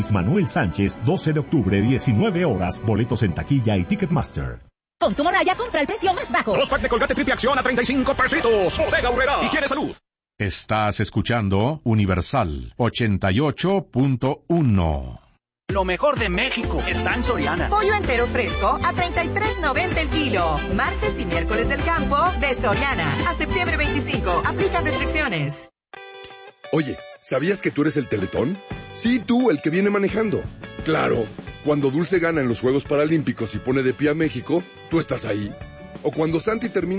Manuel Sánchez, 12 de octubre, 19 horas. Boletos en taquilla y Ticketmaster. Con tu Morraya compra el precio más bajo. 2 packs de Colgate Triple Acción a 35 pesitos. Bodega Aurrerá. Higiene Salud. Estás escuchando Universal 88.1. Lo mejor de México está en Soriana. Pollo entero fresco a $33.90 el kilo. Martes y miércoles del campo de Soriana. A septiembre 25. Aplican restricciones. Oye, ¿sabías que tú eres el Teletón? Sí, tú, el que viene manejando. Claro, cuando Dulce gana en los Juegos Paralímpicos y pone de pie a México, tú estás ahí. O cuando Santi termina